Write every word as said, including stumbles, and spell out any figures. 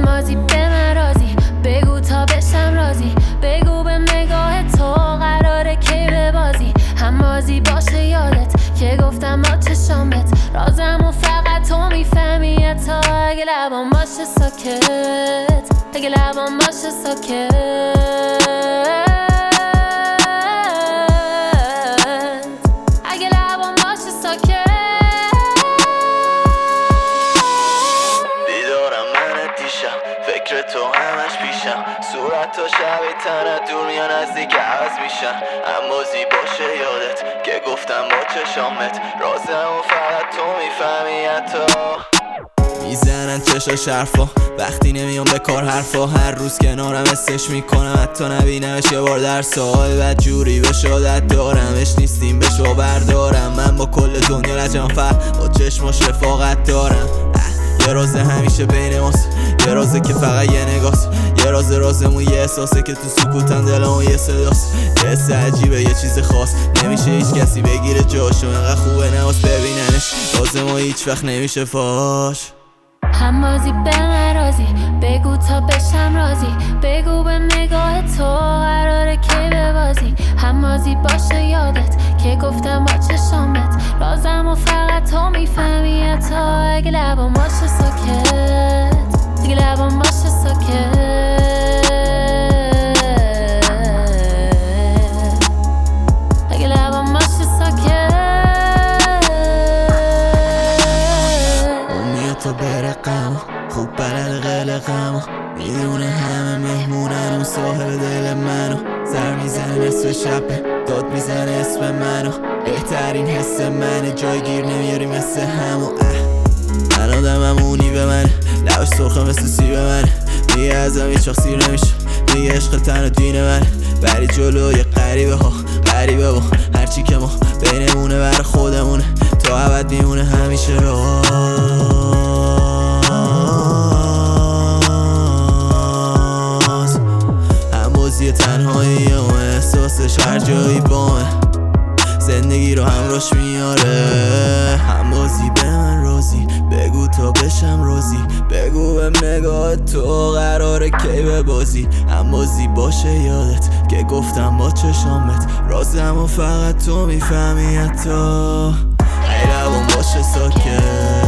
همازی به من رازی، بگو تا بشم رازی، بگو به نگاه تو قراره کی ببازی. همازی باشه یادت که گفتم با چشامت رازمو فقط تو میفهمی. تا اگه لبام باشه ساکت، اگه لبام باشه ساکت، اگه لبام باشه ساکت. بیدارم من دیشم، فکر تو همش پیشم، صورت تو شبیه تنت دور میان نزدیک عوض میشن. اما باشه یادت که گفتم با چشامت رازمو فقط تو میفهمی. حتی میزنن چشاش حرفا وقتی نمیام به کار حرفا، هر روز کنارم استش میکنم حتی نبینمش یه بار در سال. بد جوری به شادت دارمش نیستیم بشو بردارم، من با کل دنیا لجم فر با چشماش رفاقت دارم. یه رازه همیشه بین ماست، یه رازه که فقط یه نگاست، یه رازه رازمون یه احساسه که تو سکوتم دلمون یه صداست. یه حس عجیبه یه چیز خاص نمیشه هیچ کسی بگیره جاشو، انقدر خوبه نواز ببیننش رازمون هیچ وقت نمیشه فاش. همازی به من رازی، بگو تا بشم رازی، بگو به نگاه تو قراره کی ببازی. همازی باشه یادت که گفتم با چشامت رازمو فقط تو میفهمی. تا اگه لبام باشه ساکت، اگه لبام باشه ساکت، اگه لبام باشه ساکت. اون میاد تا برقم خوب بلد قلقم، میدونه همه مهمونن اون صاحب دل منو. سر میزنه نصف شب داد میزنه اسم منو، بهترین حس منه جایگیر نمیاری مثل همو. من آدمم اونی به من لبش سرخه مثل سیب من، میگه ازم هیچ وقت سیر نمیشه، میگه عشق تن و دین من. بری جلوی غریبه ها غریبه با هرچی که ما بینمونه بر خودمونه تا ابد میمونه همیشه راز. همبازی تنهایی و احساسش هر جایی بامه، زندگی رو همراش میاره. همبازی به من رازی، بگو تا بشم رازی، بگو به نگاه تو قراره کی ببازی. همبازی باشه یادت که گفتم با چشامت رازمو فقط تو میفهمی. حتی ای لبام باشه ساکت.